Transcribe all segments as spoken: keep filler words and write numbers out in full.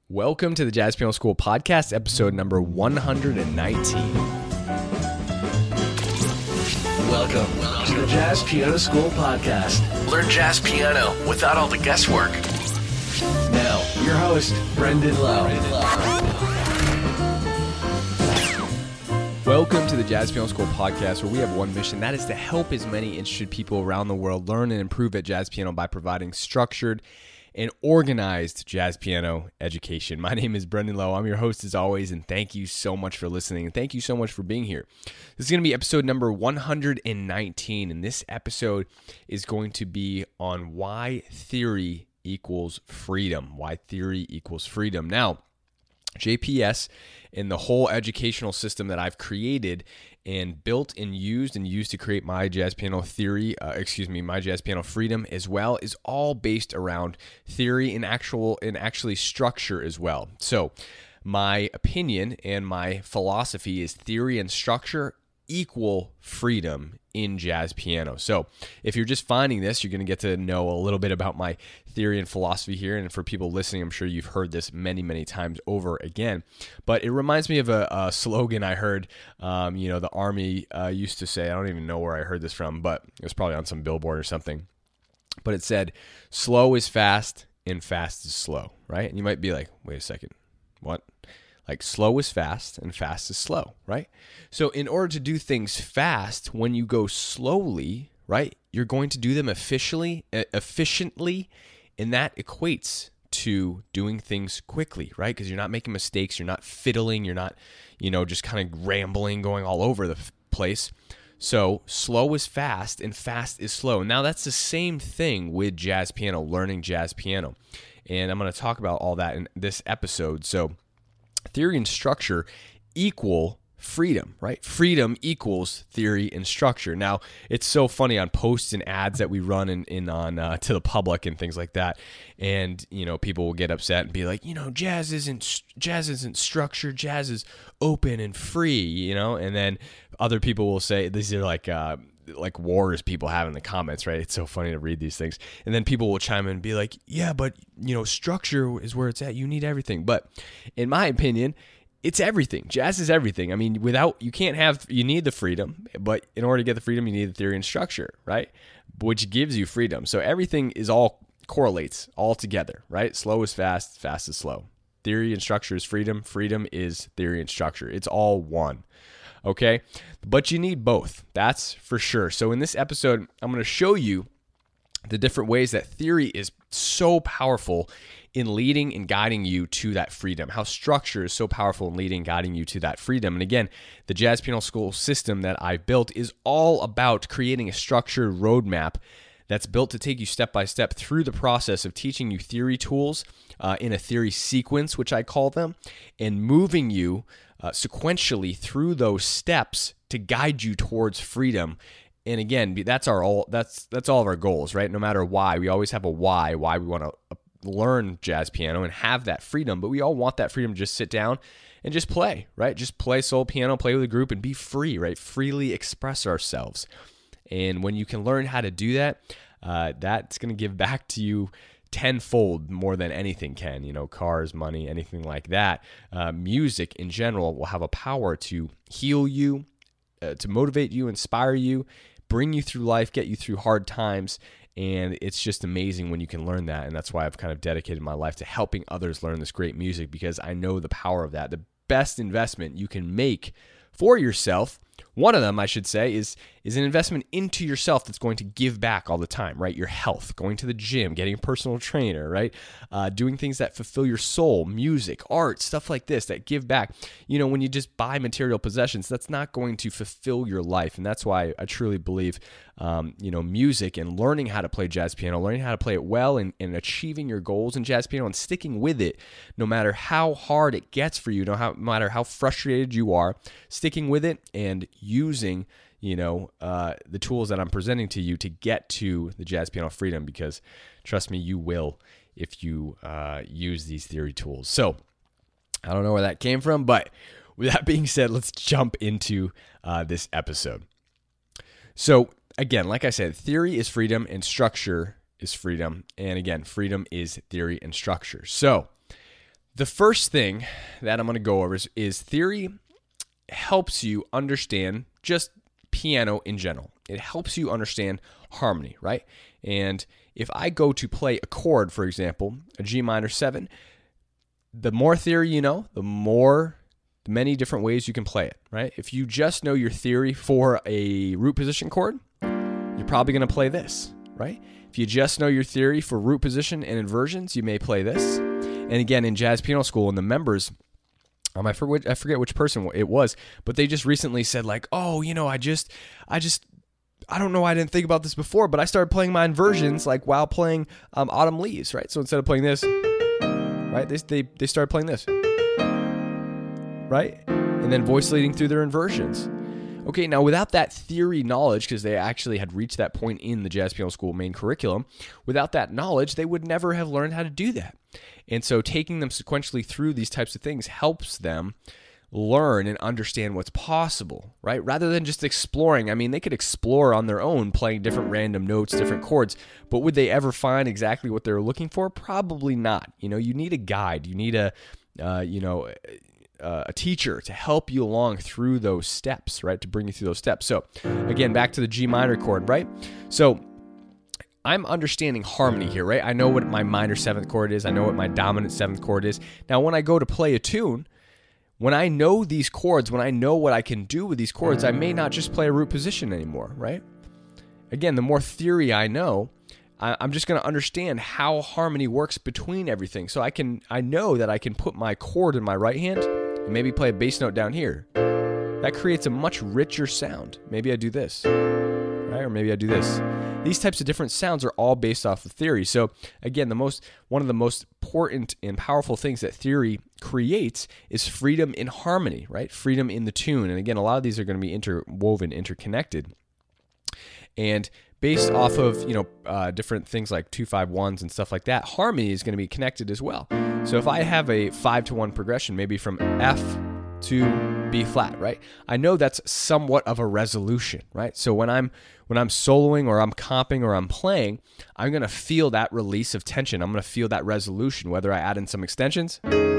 Welcome to the Jazz Piano School Podcast, episode number one hundred nineteen. Welcome to the Jazz Piano School Podcast. Learn jazz piano without all the guesswork. Now, your host, Brendan Lowe. Welcome to the Jazz Piano School Podcast, where we have one mission, that is to help as many interested people around the world learn and improve at jazz piano by providing structured and organized jazz piano education. My name is Brendan Lowe. I'm your host as always, and thank you so much for listening, and thank you so much for being here. This is going to be episode number one hundred nineteen, and this episode is going to be on why theory equals freedom. Why theory equals freedom. Now, J P S and the whole educational system that I've created and built and used and used to create my jazz piano theory, uh, excuse me, my jazz piano freedom as well, is all based around theory and actual and actually structure as well. So my opinion and my philosophy is theory and structure equal freedom in jazz piano. So if you're just finding this, you're going to get to know a little bit about my theory and philosophy here. And for people listening, I'm sure you've heard this many, many times over again. But it reminds me of a, a slogan I heard, um, you know, the Army uh, used to say. I don't even know where I heard this from, but it was probably on some billboard or something. But it said, slow is fast and fast is slow, right? And you might be like, wait a second, what? Like slow is fast and fast is slow, right? So in order to do things fast, when you go slowly, right, you're going to do them efficiently, efficiently, and that equates to doing things quickly, right? Because you're not making mistakes, you're not fiddling, you're not, you know, just kind of rambling, going all over the place. So slow is fast and fast is slow. Now that's the same thing with jazz piano, learning jazz piano. And I'm going to talk about all that in this episode. So theory and structure equal freedom, right? Freedom equals theory and structure. Now, it's so funny on posts and ads that we run in, in on uh, to the public and things like that. And, you know, people will get upset and be like, you know, jazz isn't jazz isn't structured, jazz is open and free, you know? And then other people will say, these are like uh like wars people have in the comments, right? It's so funny to read these things. And then people will chime in and be like, yeah, but you know, structure is where it's at. You need everything. But in my opinion, it's everything. Jazz is everything. I mean, without, you can't have, you need the freedom, but in order to get the freedom, you need the theory and structure, right? Which gives you freedom. So everything is all correlates all together, right? Slow is fast, fast is slow. Theory and structure is freedom. Freedom is theory and structure. It's all one. Okay, but you need both, that's for sure. So in this episode, I'm going to show you the different ways that theory is so powerful in leading and guiding you to that freedom, how structure is so powerful in leading and guiding you to that freedom. And again, the Jazz Piano School system that I built is all about creating a structured roadmap that's built to take you step by step through the process of teaching you theory tools uh, in a theory sequence, which I call them, and moving you uh, sequentially through those steps to guide you towards freedom. And again, that's our all. That's that's all of our goals, right? No matter why, we always have a why. Why we want to learn jazz piano and have that freedom, but we all want that freedom to just sit down and just play, right? Just play soul piano, play with a group, and be free, right? Freely express ourselves. And when you can learn how to do that, uh, that's going to give back to you tenfold more than anything can. You know, cars, money, anything like that. Uh, music in general will have a power to heal you, uh, to motivate you, inspire you, bring you through life, get you through hard times. And it's just amazing when you can learn that. And that's why I've kind of dedicated my life to helping others learn this great music, because I know the power of that. The best investment you can make for yourself, one of them, I should say, is is an investment into yourself that's going to give back all the time, right? Your health, going to the gym, getting a personal trainer, right? Uh, doing things that fulfill your soul, music, art, stuff like this that give back. You know, when you just buy material possessions, that's not going to fulfill your life. And that's why I truly believe, um, you know, music and learning how to play jazz piano, learning how to play it well, and, and achieving your goals in jazz piano and sticking with it, no matter how hard it gets for you, no, how, no matter how frustrated you are, sticking with it and using, you know, uh, the tools that I'm presenting to you to get to the jazz piano freedom, because trust me, you will if you uh, use these theory tools. So I don't know where that came from, but with that being said, let's jump into uh, this episode. So again, like I said, theory is freedom and structure is freedom. And again, freedom is theory and structure. So the first thing that I'm going to go over is, is theory helps you understand just piano in general. It helps you understand harmony, right? And if I go to play a chord, for example, a G minor seven, the more theory you know, the more, the many different ways you can play it, right? If you just know your theory for a root position chord, you're probably going to play this, right? If you just know your theory for root position and inversions, you may play this. And again, in Jazz Piano School, in the members, um, I forget, I forget which person it was, but they just recently said like, oh, you know, I just, I just, I don't know why I didn't think about this before, but I started playing my inversions like while playing um, Autumn Leaves, right? So instead of playing this, right, they, they, they started playing this, right? And then voice leading through their inversions. Okay, now without that theory knowledge, because they actually had reached that point in the Jazz Piano School main curriculum, without that knowledge, they would never have learned how to do that. And so taking them sequentially through these types of things helps them learn and understand what's possible, right? Rather than just exploring. I mean, they could explore on their own, playing different random notes, different chords, but would they ever find exactly what they're looking for? Probably not. You know, you need a guide. You need a, uh, you know, uh, a teacher to help you along through those steps, right? To bring you through those steps. So again, back to the G minor chord, right? So I'm understanding harmony here, right? I know what my minor seventh chord is. I know what my dominant seventh chord is. Now, when I go to play a tune, when I know these chords, when I know what I can do with these chords, I may not just play a root position anymore, right? Again, the more theory I know, I'm just going to understand how harmony works between everything. So I can, I know that I can put my chord in my right hand and maybe play a bass note down here. That creates a much richer sound. Maybe I do this, right? Or maybe I do this. These types of different sounds are all based off of theory. So again, the most one of the most important and powerful things that theory creates is freedom in harmony, right? Freedom in the tune. And again, a lot of these are going to be interwoven, interconnected. And based off of, you know, uh, different things like two five ones and stuff like that, harmony is going to be connected as well. So if I have a five to one progression, maybe from F to B flat, right? I know that's somewhat of a resolution, right? So when I'm when I'm soloing or I'm comping or I'm playing, I'm going to feel that release of tension. I'm going to feel that resolution, whether I add in some extensions,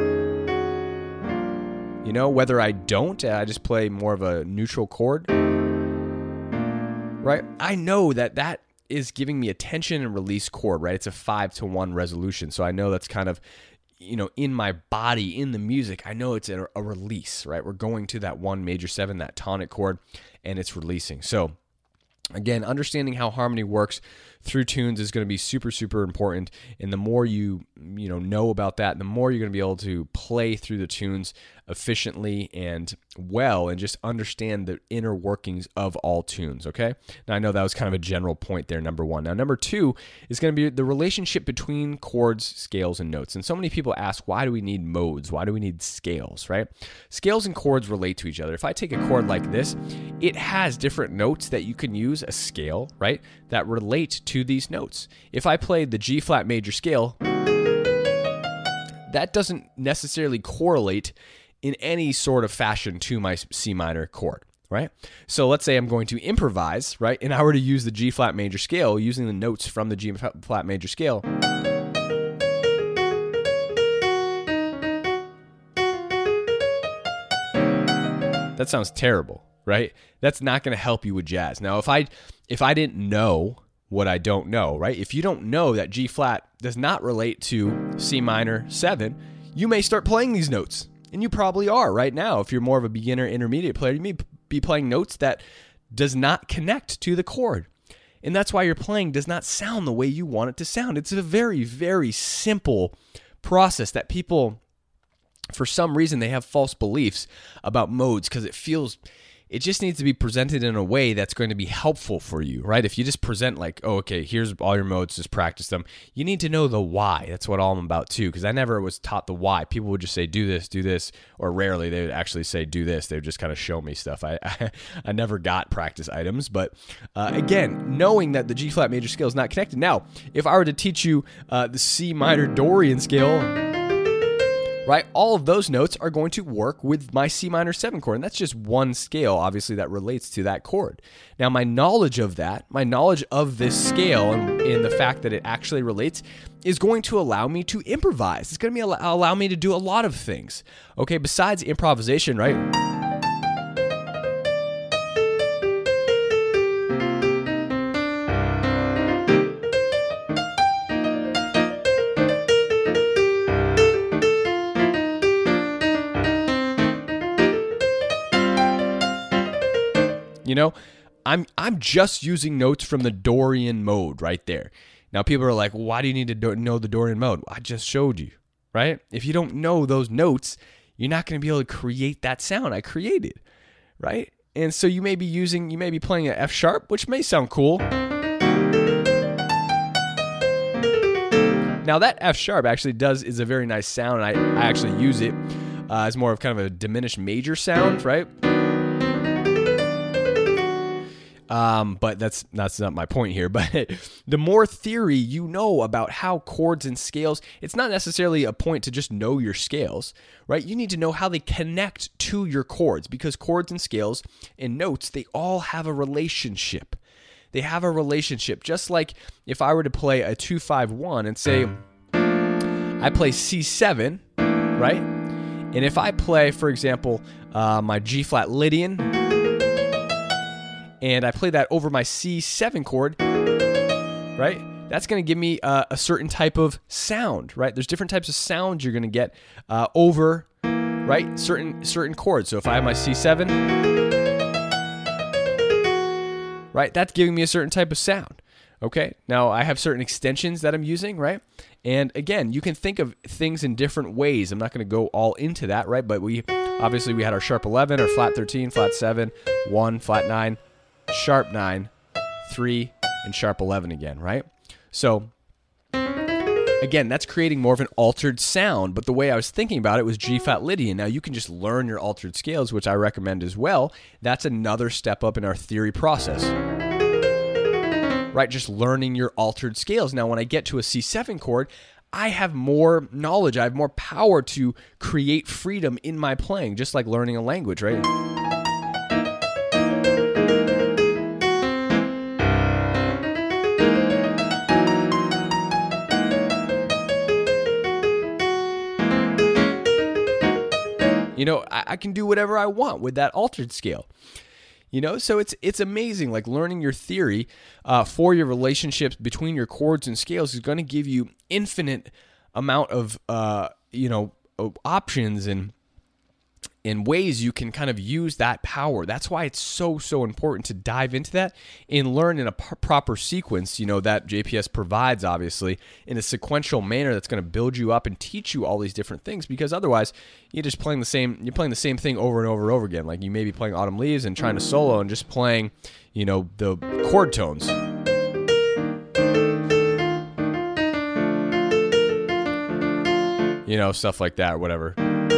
you know, whether I don't, I just play more of a neutral chord, right? I know that that is giving me a tension and release chord, right? It's a five to one resolution. So I know that's kind of, you know, in my body, in the music, I know it's a, a release, right? We're going to that one major seven, that tonic chord, and it's releasing. So again, understanding how harmony works through tunes is going to be super, super important. And the more you, you know, know about that, the more you're going to be able to play through the tunes efficiently and well, and just understand the inner workings of all tunes, okay? Now, I know that was kind of a general point there, number one. Now, number two is going to be the relationship between chords, scales, and notes. And so many people ask, why do we need modes? Why do we need scales, right? Scales and chords relate to each other. If I take a chord like this, it has different notes that you can use, a scale, right, that relate to these notes. If I play the G flat major scale, that doesn't necessarily correlate in any sort of fashion to my C minor chord, right? So let's say I'm going to improvise, right? And I were to use the G flat major scale using the notes from the G flat major scale. That sounds terrible, right? That's not going to help you with jazz. Now, if I if I didn't know what I don't know, right? If you don't know that G flat does not relate to C minor seven, you may start playing these notes. And you probably are right now. If you're more of a beginner intermediate player, you may be playing notes that does not connect to the chord. And that's why your playing does not sound the way you want it to sound. It's a very, very simple process that people, for some reason, they have false beliefs about modes because it feels, it just needs to be presented in a way that's going to be helpful for you, right? If you just present like, oh, okay, here's all your modes, just practice them. You need to know the why. That's what all I'm about too, because I never was taught the why. People would just say, do this, do this, or rarely they would actually say, do this. They would just kind of show me stuff. I I, I never got practice items, but uh, again, knowing that the G flat major scale is not connected. Now, if I were to teach you uh, the C minor Dorian scale, right? All of those notes are going to work with my C minor seven chord, and that's just one scale, obviously, that relates to that chord. Now, my knowledge of that, my knowledge of this scale and, and the fact that it actually relates is going to allow me to improvise. It's going to be allow, allow me to do a lot of things, okay? Besides improvisation, right? You know, I'm I'm just using notes from the Dorian mode right there. Now, people are like, why do you need to do- know the Dorian mode? I just showed you, right? If you don't know those notes, you're not going to be able to create that sound I created, right? And so you may be using, you may be playing an F sharp, which may sound cool. Now, that F sharp actually does, is a very nice sound. I, I actually use it uh, as more of kind of a diminished major sound, right? Um, but that's that's not my point here. But the more theory you know about how chords and scales, it's not necessarily a point to just know your scales, right? You need to know how they connect to your chords, because chords and scales and notes, they all have a relationship. They have a relationship. Just like if I were to play a two five one and say I play C seven, right? And if I play, for example, uh, my G flat Lydian, and I play that over my C seven chord, right? That's going to give me uh, a certain type of sound, right? There's different types of sounds you're going to get uh, over, right? Certain certain chords. So if I have my C seven, right? That's giving me a certain type of sound. Okay. Now I have certain extensions that I'm using, right? And again, you can think of things in different ways. I'm not going to go all into that, right? But we obviously we had our sharp eleven, our flat thirteen, flat seven, one, flat nine, sharp nine, three, and sharp eleven again, right? So again, that's creating more of an altered sound, but the way I was thinking about it was G flat Lydian. Now you can just learn your altered scales, which I recommend as well. That's another step up in our theory process, right? Just learning your altered scales. Now when I get to a C seven chord, I have more knowledge, I have more power to create freedom in my playing, just like learning a language, right? You know, I, I can do whatever I want with that altered scale. You know, so it's it's amazing. Like learning your theory uh, for your relationships between your chords and scales is going to give you infinite amount of uh, you know options and in ways you can kind of use that power. That's why it's so, so important to dive into that and learn in a p- proper sequence, you know, that J P S provides, obviously, in a sequential manner that's going to build you up and teach you all these different things, because otherwise you're just playing the same, you're playing the same thing over and over and over again. Like you may be playing Autumn Leaves and trying to solo and just playing, you know, the chord tones. You know, stuff like that or whatever.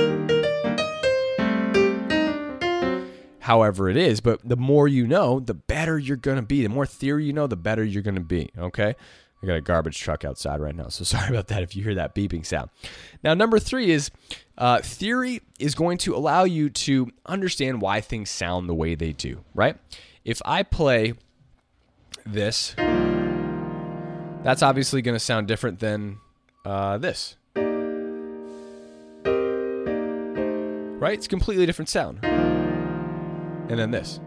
However it is, but the more you know, the better you're going to be. The more theory you know, the better you're going to be, okay? I got a garbage truck outside right now, so sorry about that if you hear that beeping sound. Now, number three is uh, theory is going to allow you to understand why things sound the way they do, right? If I play this, that's obviously going to sound different than uh, this, right? It's a completely different sound. And then this.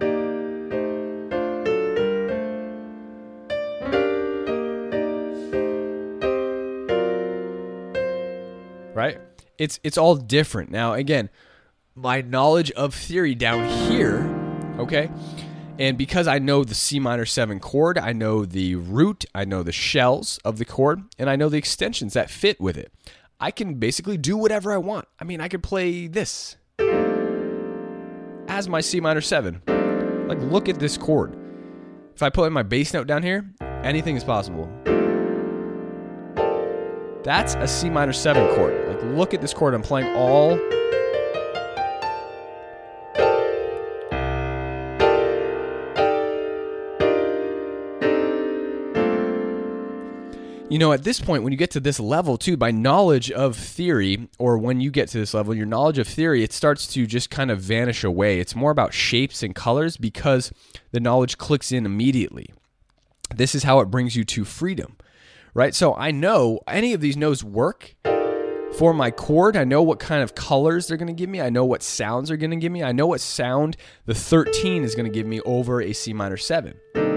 Right? It's it's all different. Now, again, my knowledge of theory down here, okay? And because I know the C minor seven chord, I know the root, I know the shells of the chord, and I know the extensions that fit with it. I can basically do whatever I want. I mean, I could play this as my C minor seven. Like, look at this chord. If I play my bass note down here, anything is possible. That's a C minor seven chord. Like, look at this chord. I'm playing all. you know, at this point, when you get to this level too, by knowledge of theory, or when you get to this level, your knowledge of theory, it starts to just kind of vanish away. It's more about shapes and colors because the knowledge clicks in immediately. This is how it brings you to freedom, right? So I know any of these notes work for my chord. I know what kind of colors they're going to give me. I know what sounds they're going to give me. I know what sound the thirteen is going to give me over a C minor seven.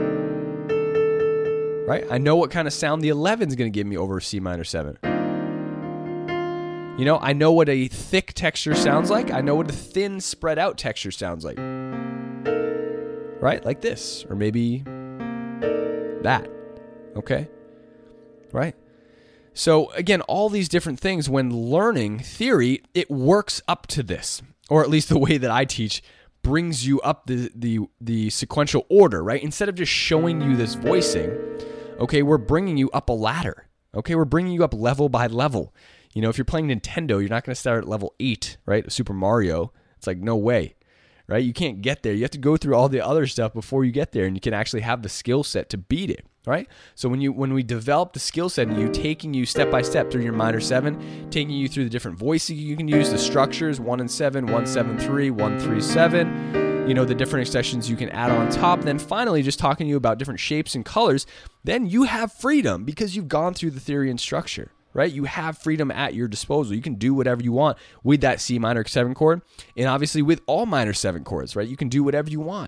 Right? I know what kind of sound the eleven is going to give me over a C minor seven. You know, I know what a thick texture sounds like. I know what a thin, spread out texture sounds like. Right? Like this. Or maybe that. Okay? Right? So, again, all these different things, when learning theory, it works up to this. Or at least the way that I teach brings you up the, the, the sequential order, right? Instead of just showing you this voicing, okay, we're bringing you up a ladder. Okay, we're bringing you up level by level. You know, if you're playing Nintendo, you're not going to start at level eight, right? Super Mario. It's like, no way, right? You can't get there. You have to go through all the other stuff before you get there, and you can actually have the skill set to beat it, right? So when you when we develop the skill set and you taking you step by step through your minor seven, taking you through the different voicing you can use, the structures, one and seven, one, seven, three, one, three, seven, you know, the different extensions you can add on top. Then finally, just talking to you about different shapes and colors, then you have freedom because you've gone through the theory and structure, right? You have freedom at your disposal. You can do whatever you want with that C minor seven chord, and obviously with all minor seven chords, right? You can do whatever you want.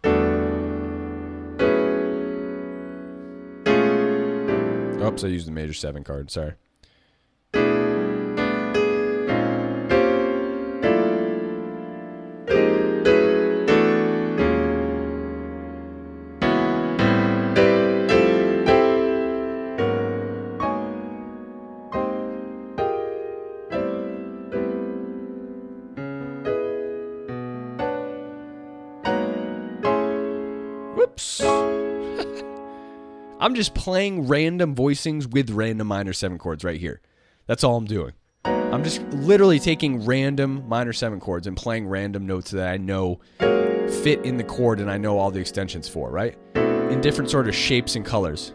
Oops, I used the major seven card, sorry. Whoops. I'm just playing random voicings with random minor seven chords right here. That's all I'm doing. I'm just literally taking random minor seven chords and playing random notes that I know fit in the chord and I know all the extensions for, right? In different sort of shapes and colors.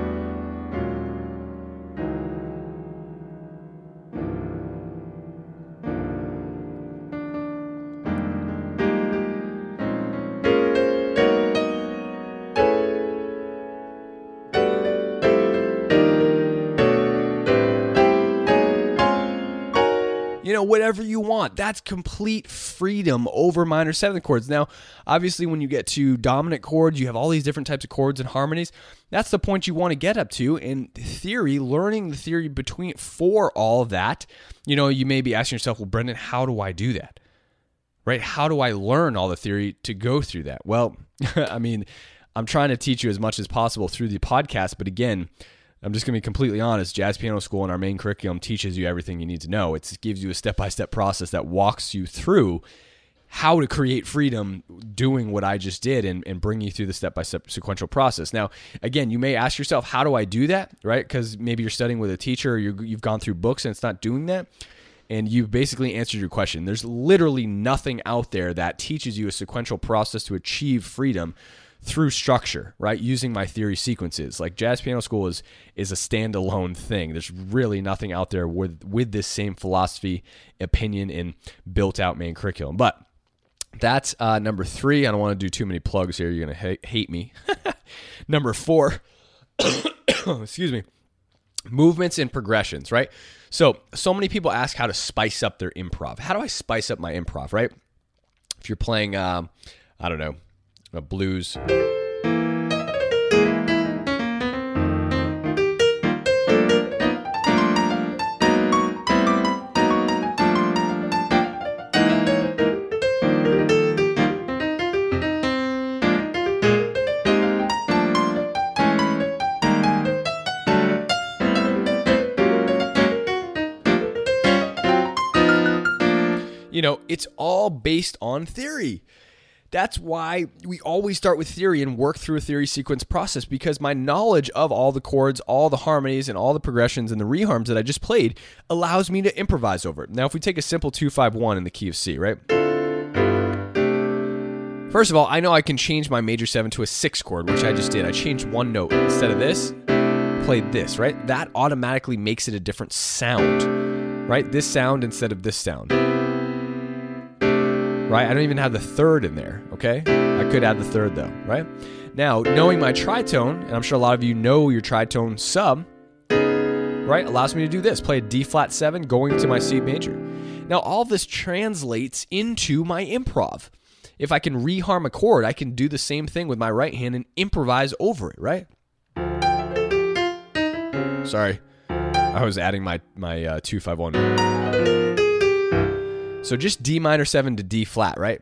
You know, whatever you want. That's complete freedom over minor seven chords. Now, obviously, when you get to dominant chords, you have all these different types of chords and harmonies. That's the point you want to get up to. In theory, learning the theory between for all of that, you know, you may be asking yourself, well, Brendan, how do I do that? Right? How do I learn all the theory to go through that? Well, I mean, I'm trying to teach you as much as possible through the podcast, but again, I'm just going to be completely honest. Jazz Piano School and our main curriculum teaches you everything you need to know. It gives you a step-by-step process that walks you through how to create freedom doing what I just did and, and bring you through the step-by-step sequential process. Now, again, you may ask yourself, how do I do that, right? Because maybe you're studying with a teacher or you're, you've gone through books and it's not doing that. And you've basically answered your question. There's literally nothing out there that teaches you a sequential process to achieve freedom through structure, right? Using my theory sequences. Like Jazz Piano School is is a standalone thing. There's really nothing out there with with this same philosophy, opinion, and built out main curriculum. But that's uh, number three. I don't want to do too many plugs here. You're going to ha- hate me. Number four, excuse me, movements and progressions, right? So, so many people ask how to spice up their improv. How do I spice up my improv, right? If you're playing, um, I don't know, a blues. You know, it's all based on theory. That's why we always start with theory and work through a theory sequence process, because my knowledge of all the chords, all the harmonies, and all the progressions and the reharms that I just played allows me to improvise over it. Now, if we take a simple two five one in the key of C, right? First of all, I know I can change my major seven to a six chord, which I just did. I changed one note. Instead of this, played this, right? That automatically makes it a different sound, right? This sound instead of this sound, right? I don't even have the third in there, okay? I could add the third though, right? Now, knowing my tritone, and I'm sure a lot of you know your tritone sub, right, allows me to do this, play a D flat seven going to my C major. Now, all of this translates into my improv. If I can reharm a chord, I can do the same thing with my right hand and improvise over it, right? Sorry, I was adding my, my uh, two five one. So just D minor seven to D flat, right?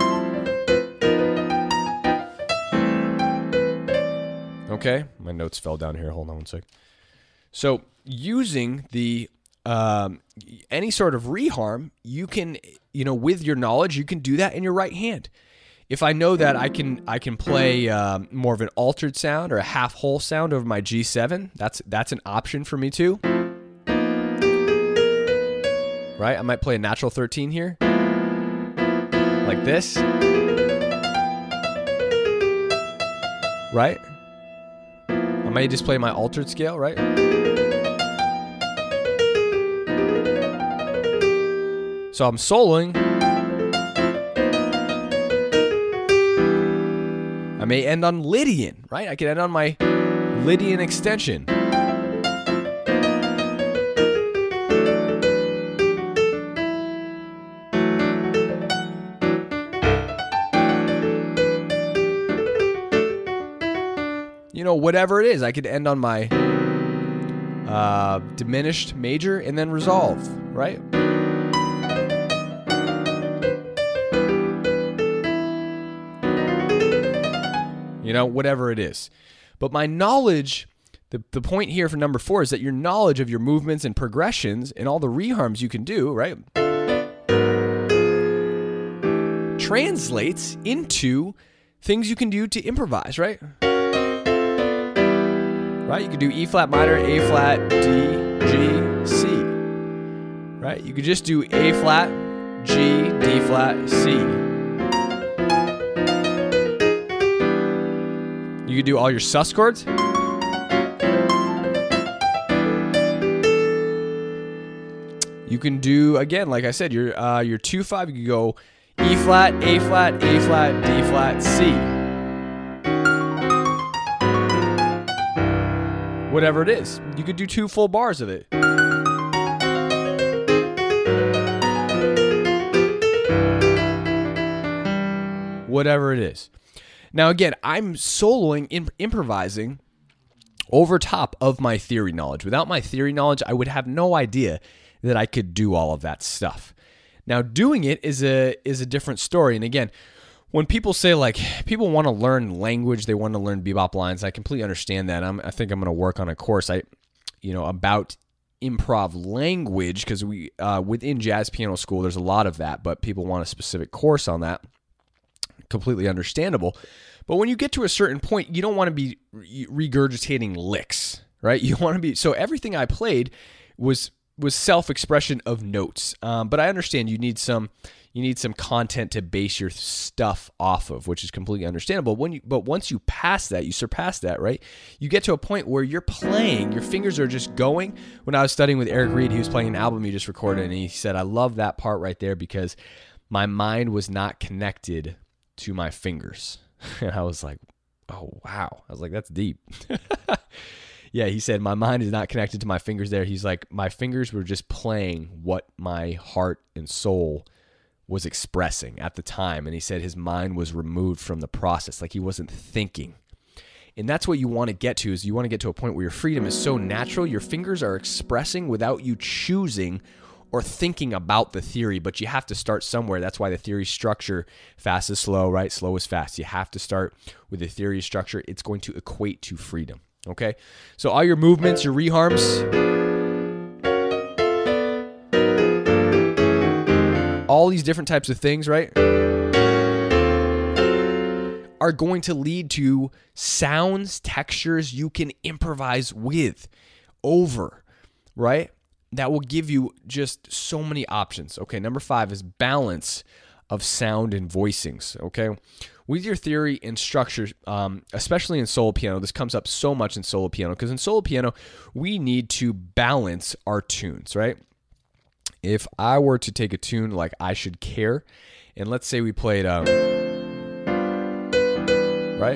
Okay, my notes fell down here. Hold on one sec. So using the um, any sort of reharm, you can, you know, with your knowledge, you can do that in your right hand. If I know that I can, I can play um, more of an altered sound or a half whole sound over my G seven. That's that's an option for me too. Right? I might play a natural thirteen here, like this. Right? I might just play my altered scale, right? So I'm soloing. I may end on Lydian, right? I can end on my Lydian extension. You know, whatever it is, I could end on my uh, diminished major and then resolve, right? You know, whatever it is. But my knowledge, the, the point here for number four is that your knowledge of your movements and progressions and all the reharms you can do, right, translates into things you can do to improvise, right? Right? You could do E flat minor, A flat, D, G, C. Right? You could just do A flat, G, D flat, C. You could do all your sus chords. You can do, again, like I said, your uh, your two five. You could go E flat, A flat, A flat, D flat, C. Whatever it is, you could do two full bars of it. Whatever it is. Now, again, I'm soloing, imp- improvising over top of my theory knowledge. Without my theory knowledge, I would have no idea that I could do all of that stuff. Now, doing it is a is a different story. And again, when people say, like, people want to learn language, they want to learn bebop lines, I completely understand that. I'm, I think I'm going to work on a course, I, you know, about improv language, because we uh, within Jazz Piano School, there's a lot of that, but people want a specific course on that. Completely understandable. But when you get to a certain point, you don't want to be regurgitating licks, right? You want to be, so everything I played was was self-expression of notes. Um, but I understand you need some you need some content to base your stuff off of, which is completely understandable. When you, but once you pass that, you surpass that, right? You get to a point where you're playing, your fingers are just going. When I was studying with Eric Reed, he was playing an album he just recorded, and he said, I love that part right there because my mind was not connected to my fingers. And I was like, oh, wow. I was like, that's deep. Yeah, he said, my mind is not connected to my fingers there. He's like, my fingers were just playing what my heart and soul was expressing at the time. And he said his mind was removed from the process, like he wasn't thinking. And that's what you want to get to, is you want to get to a point where your freedom is so natural, your fingers are expressing without you choosing or thinking about the theory, but you have to start somewhere. That's why the theory structure, fast is slow, right? Slow is fast. You have to start with the theory structure. It's going to equate to freedom, okay? So all your movements, your reharms, all these different types of things, right, are going to lead to sounds, textures you can improvise with, over, right? That will give you just so many options. Okay, number five is balance. of sound and voicings, okay? With your theory and structure, um, especially in solo piano, this comes up so much in solo piano, because in solo piano, we need to balance our tunes, right? If I were to take a tune like I Should Care, and let's say we played, um, right?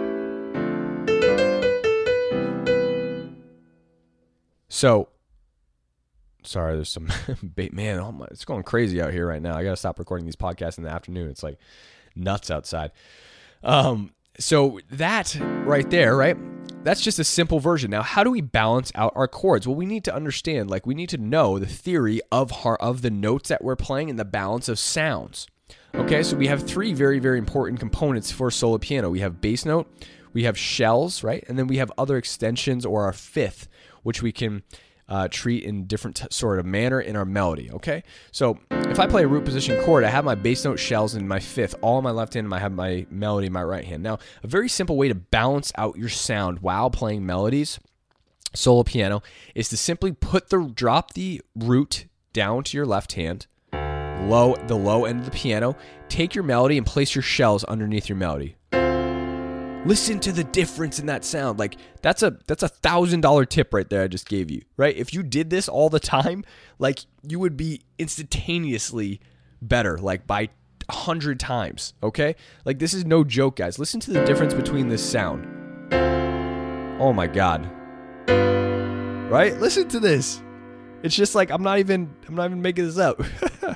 So, sorry, there's some, man, oh my, it's going crazy out here right now. I got to stop recording these podcasts in the afternoon. It's like nuts outside. Um, so that right there, right? That's just a simple version. Now, how do we balance out our chords? Well, we need to understand, like we need to know the theory of har- of the notes that we're playing and the balance of sounds. Okay, so we have three very, very important components for solo piano. We have bass note, we have shells, right? And then we have other extensions, or our fifth, which we can uh, treat in different t- sort of manner in our melody, okay? So if I play a root position chord, I have my bass note, shells, and my fifth all in my left hand, and I have my melody in my right hand. Now, a very simple way to balance out your sound while playing melodies, solo piano, is to simply put the, drop the root down to your left hand, low, the low end of the piano, take your melody and place your shells underneath your melody. Listen to the difference in that sound. Like that's a that's a thousand dollar tip right there I just gave you, right? If you did this all the time, like you would be instantaneously better, like by a hundred times. Okay, like this is no joke, guys. Listen to the difference between this sound. Oh my god, right? Listen to this. It's just like I'm not even I'm not even making this up.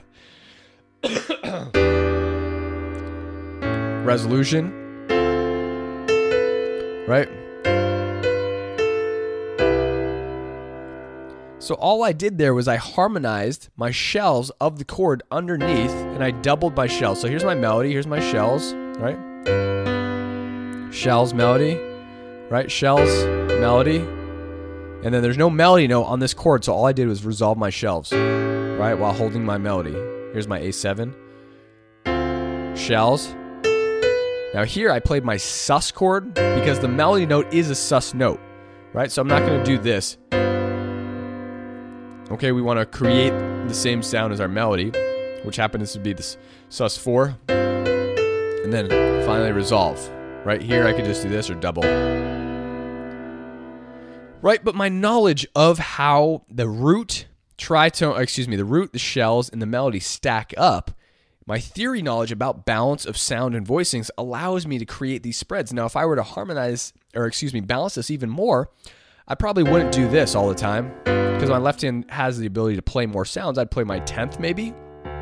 Resolution. Right? So all I did there was I harmonized my shells of the chord underneath, and I doubled my shells. So here's my melody, here's my shells, right? Shells, melody, right? Shells, melody. And then there's no melody note on this chord, so all I did was resolve my shells, right? While holding my melody. Here's my A seven. Shells. Now here I played my sus chord because the melody note is a sus note, right? So I'm not going to do this. Okay, we want to create the same sound as our melody, which happens to be this sus four. And then finally resolve. Right here I could just do this or double. Right, but my knowledge of how the root, tritone, excuse me, the root, the shells, and the melody stack up, my theory knowledge about balance of sound and voicings allows me to create these spreads. Now, if I were to harmonize, or excuse me, balance this even more, I probably wouldn't do this all the time because my left hand has the ability to play more sounds. I'd play my tenth maybe.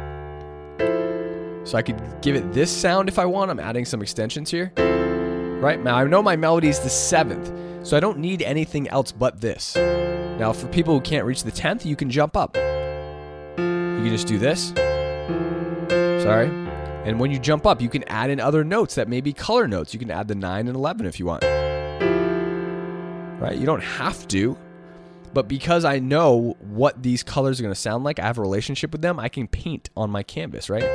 So I could give it this sound if I want. I'm adding some extensions here. Right? Now, I know my melody is the seventh, so I don't need anything else but this. Now, for people who can't reach the tenth, you can jump up. You can just do this. Sorry. And when you jump up, you can add in other notes that may be color notes. You can add the nine and eleven if you want. Right? You don't have to. But because I know what these colors are going to sound like, I have a relationship with them, I can paint on my canvas, right?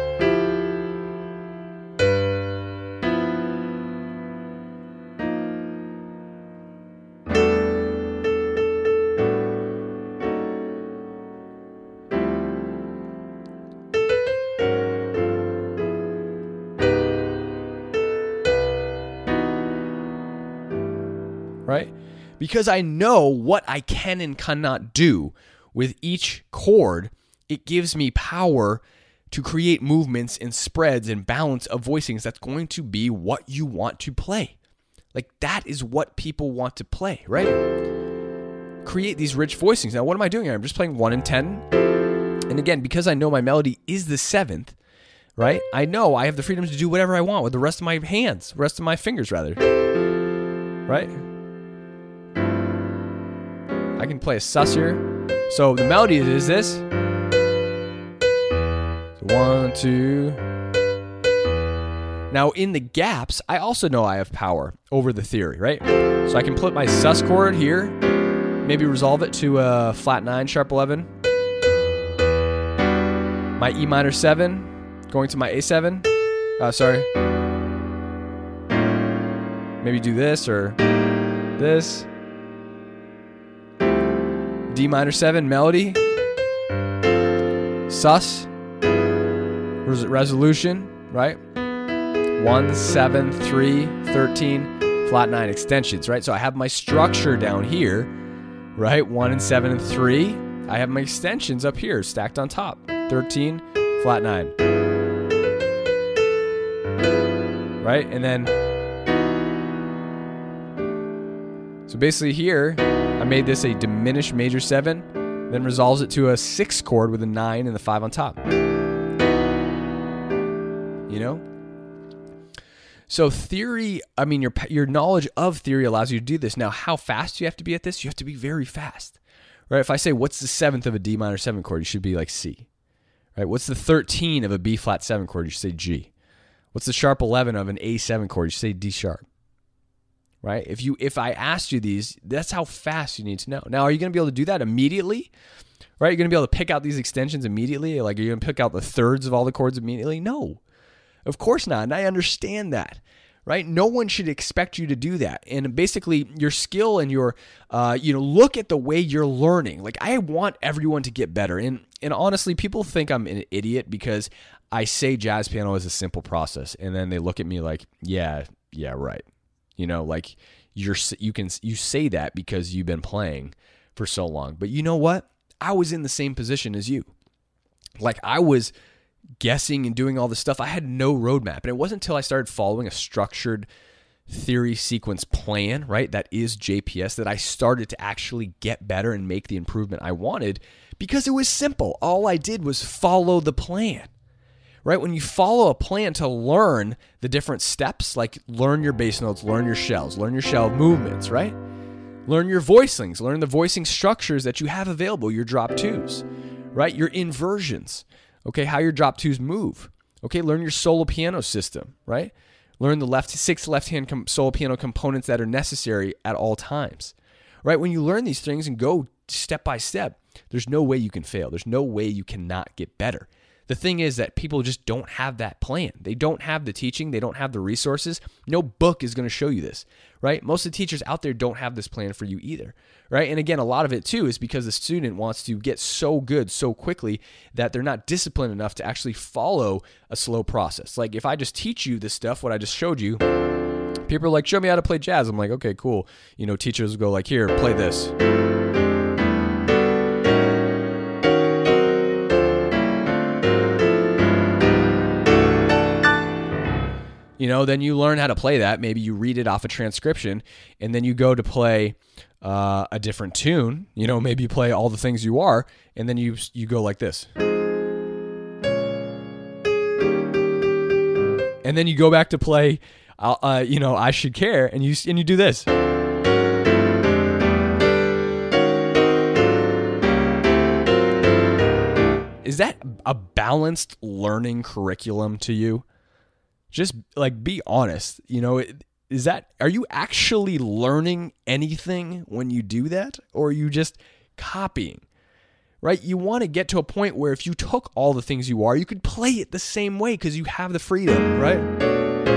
Right? Because I know what I can and cannot do with each chord, it gives me power to create movements and spreads and balance of voicings. That's going to be what you want to play. Like that is what people want to play, right? Create these rich voicings. Now, what am I doing here? I'm just playing one and ten. And again, because I know my melody is the seventh, right? I know I have the freedom to do whatever I want with the rest of my hands, rest of my fingers rather, right? I can play a sus here. So the melody is this. So one, two. Now in the gaps, I also know I have power over the theory, right? So I can put my sus chord here, maybe resolve it to a flat nine, sharp eleven. My E minor seven, going to my A seven. Uh, sorry. Maybe do this or this. D minor seven, melody, sus, res- resolution, right? one, seven, three, thirteen, flat nine extensions, right? So I have my structure down here, right? one and seven and three. I have my extensions up here stacked on top. thirteen, flat nine. Right? And then, so basically here, I made this a diminished major seven, then resolves it to a six chord with a nine and the five on top. You know? So theory, I mean, your your knowledge of theory allows you to do this. Now, how fast do you have to be at this? You have to be very fast, right? If I say, what's the seventh of a D minor seven chord? You should be like C, right? What's the thirteen of a B flat seven chord? You should say G. What's the sharp eleven of an A seven chord? You should say D sharp, right? If you if I asked you these, that's how fast you need to know. Now, are you going to be able to do that immediately, right? You're going to be able to pick out these extensions immediately? Like, are you going to pick out the thirds of all the chords immediately? No. Of course not, and I understand that, right? No one should expect you to do that. And basically, your skill and your, uh, you know, look at the way you're learning. Like, I want everyone to get better. And and honestly, people think I'm an idiot because I say jazz piano is a simple process, and then they look at me like, yeah, yeah, right. You know, like you're you can you say that because you've been playing for so long. But you know what? I was in the same position as you. Like, I was guessing and doing all this stuff. I had no roadmap. And it wasn't until I started following a structured theory sequence plan, right, that is J P S, that I started to actually get better and make the improvement I wanted, because it was simple. All I did was follow the plan, right? When you follow a plan to learn the different steps, like learn your bass notes, learn your shells, learn your shell movements, right? Learn your voicings, learn the voicing structures that you have available, your drop twos, right? Your inversions. Okay, how your drop twos move. Okay, learn your solo piano system, right? Learn the left six left-hand com- solo piano components that are necessary at all times, right? When you learn these things and go step by step, there's no way you can fail. There's no way you cannot get better. The thing is that people just don't have that plan. They don't have the teaching. They don't have the resources. No book is going to show you this, right? Most of the teachers out there don't have this plan for you either, right? And again, a lot of it too is because the student wants to get so good so quickly that they're not disciplined enough to actually follow a slow process. Like, if I just teach you this stuff, what I just showed you, people are like, show me how to play jazz. I'm like, okay, cool. You know, teachers will go like, here, play this. You know, then you learn how to play that. Maybe you read it off a transcription, and then you go to play uh, a different tune. You know, maybe you play All the Things You Are, and then you you go like this. And then you go back to play, uh, uh, you know, I Should Care, and you and you do this. Is that a balanced learning curriculum to you? Just like, be honest, you know, is that, are you actually learning anything when you do that? Or are you just copying, right? You want to get to a point where if you took All the Things You Are, you could play it the same way because you have the freedom, right?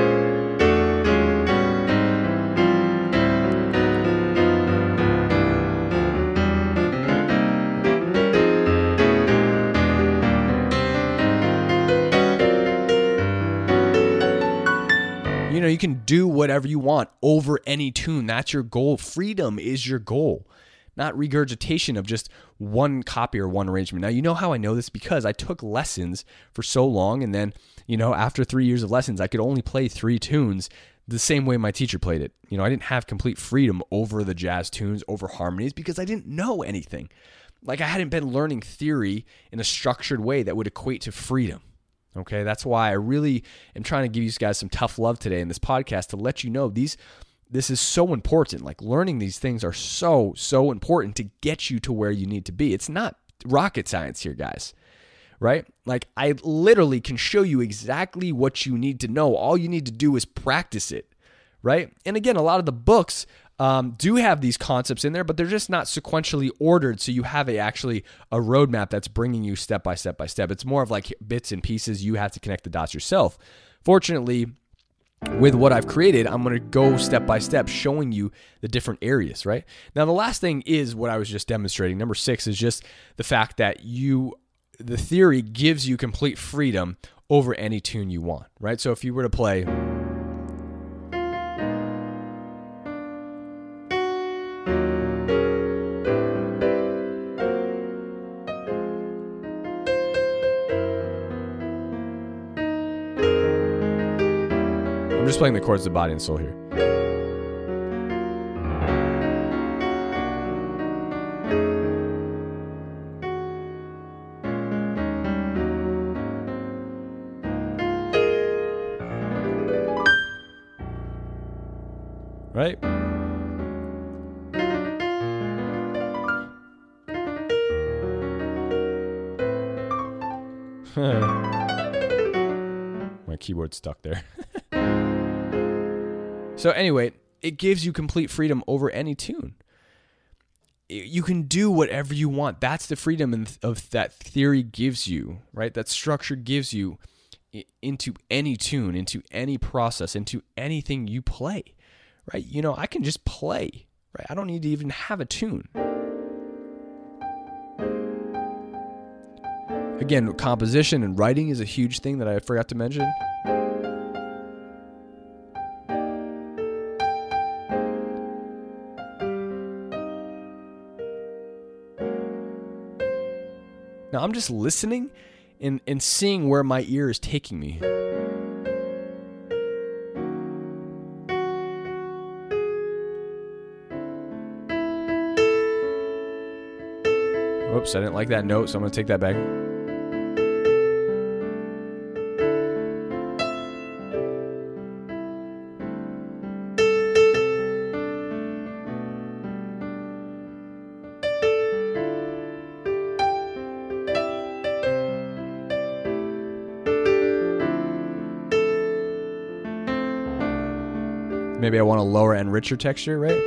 You know, you can do whatever you want over any tune. That's your goal. Freedom is your goal, not regurgitation of just one copy or one arrangement. Now, you know how I know this? Because I took lessons for so long, and then, you know, after three years of lessons, I could only play three tunes the same way my teacher played it. You know, I didn't have complete freedom over the jazz tunes, over harmonies, because I didn't know anything. Like, I hadn't been learning theory in a structured way that would equate to freedom. Okay, that's why I really am trying to give you guys some tough love today in this podcast to let you know these. This is so important. Like, learning these things are so, so important to get you to where you need to be. It's not rocket science here, guys, right? Like, I literally can show you exactly what you need to know. All you need to do is practice it, right? And again, a lot of the books um, do have these concepts in there, but they're just not sequentially ordered. So you have a actually a roadmap that's bringing you step by step by step. It's more of like bits and pieces. You have to connect the dots yourself. Fortunately, with what I've created, I'm going to go step by step showing you the different areas, right? Now, the last thing is what I was just demonstrating. Number six is just the fact that you, the theory gives you complete freedom over any tune you want, right? So if you were to play I'm just playing the chords of body and soul here. Right? My keyboard's stuck there. So anyway, it gives you complete freedom over any tune. You can do whatever you want. That's the freedom of that theory gives you, right? That structure gives you into any tune, into any process, into anything you play, right? You know, I can just play, right? I don't need to even have a tune. Again, composition and writing is a huge thing that I forgot to mention. Now I'm just listening and, and seeing where my ear is taking me. Oops, I didn't like that note, so I'm going to take that back. Maybe I want a lower and richer texture, right?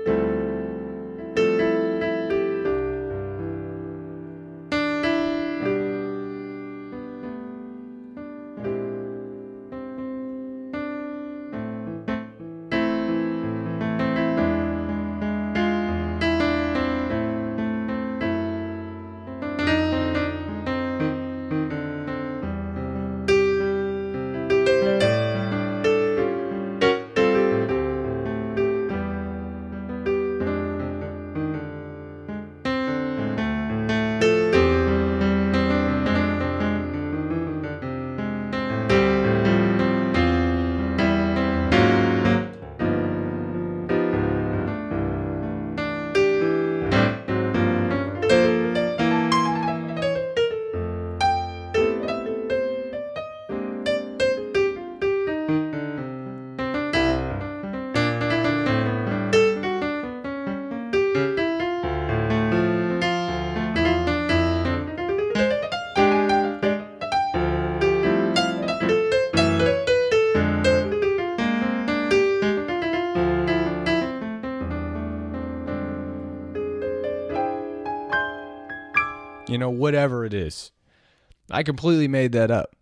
You know, whatever it is. I completely made that up.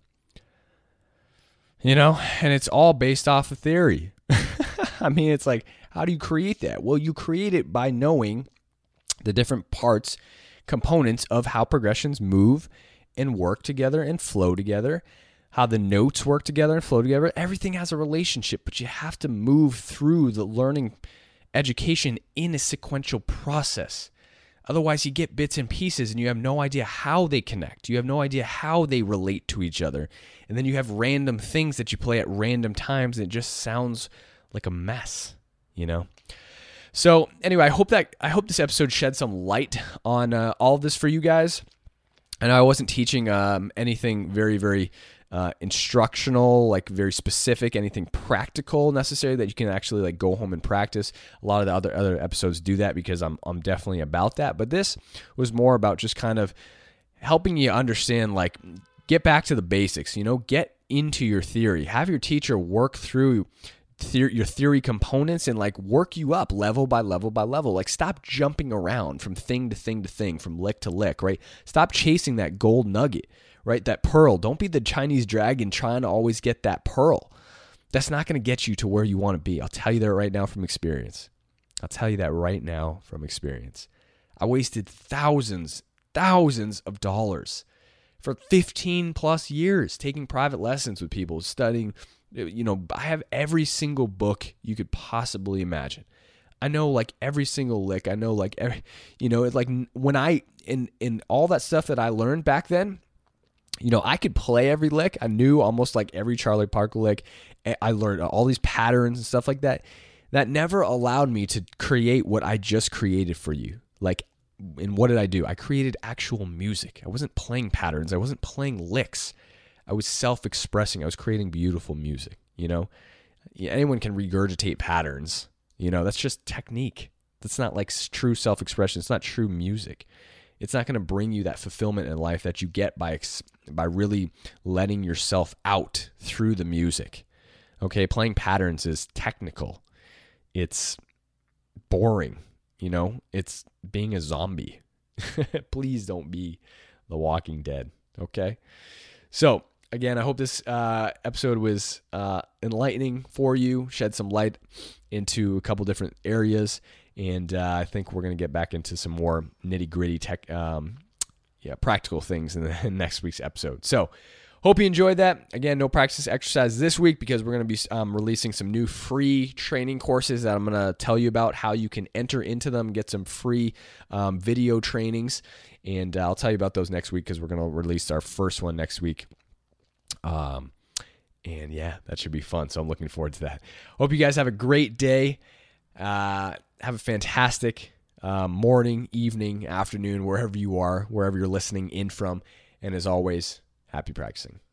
You know, and it's all based off of theory. I mean, it's like, how do you create that? Well, you create it by knowing the different parts, components of how progressions move and work together and flow together, how the notes work together and flow together. Everything has a relationship, but you have to move through the learning education in a sequential process. Otherwise, you get bits and pieces and you have no idea how they connect. You have no idea how they relate to each other. And then you have random things that you play at random times and it just sounds like a mess, you know? So anyway, I hope that I hope this episode shed some light on uh, all of this for you guys. And I wasn't teaching um, anything very, very uh, instructional, like very specific, anything practical necessary that you can actually like go home and practice. A lot of the other other episodes do that because I'm I'm definitely about that. But this was more about just kind of helping you understand, like, get back to the basics. You know, get into your theory. Have your teacher work through The- your theory components and like work you up level by level by level. Like, stop jumping around from thing to thing to thing, from lick to lick, right? Stop chasing that gold nugget, right? That pearl. Don't be the Chinese dragon trying to always get that pearl. That's not going to get you to where you want to be. I'll tell you that right now from experience. I'll tell you that right now from experience. I wasted thousands, thousands of dollars for fifteen plus years, taking private lessons with people, studying. You know, I have every single book you could possibly imagine. I know like every single lick. I know like every, you know, it's like when I, in, in all that stuff that I learned back then, you know, I could play every lick. I knew almost like every Charlie Parker lick. I learned all these patterns and stuff like that. That never allowed me to create what I just created for you. Like, and what did I do? I created actual music. I wasn't playing patterns. I wasn't playing licks. I was self-expressing. I was creating beautiful music, you know? Anyone can regurgitate patterns, you know? That's just technique. That's not like true self-expression. It's not true music. It's not going to bring you that fulfillment in life that you get by by really letting yourself out through the music. Okay, playing patterns is technical. It's boring, you know? It's being a zombie. Please don't be The Walking Dead, okay? So, again, I hope this uh, episode was uh, enlightening for you, shed some light into a couple different areas, and uh, I think we're going to get back into some more nitty-gritty tech, um, yeah, practical things in, the, in next week's episode. So, hope you enjoyed that. Again, no practice exercise this week because we're going to be um, releasing some new free training courses that I'm going to tell you about how you can enter into them, get some free um, video trainings, and uh, I'll tell you about those next week because we're going to release our first one next week. Um, and yeah, that should be fun. So I'm looking forward to that. Hope you guys have a great day. Uh, have a fantastic uh, morning, evening, afternoon, wherever you are, wherever you're listening in from. And as always, happy practicing.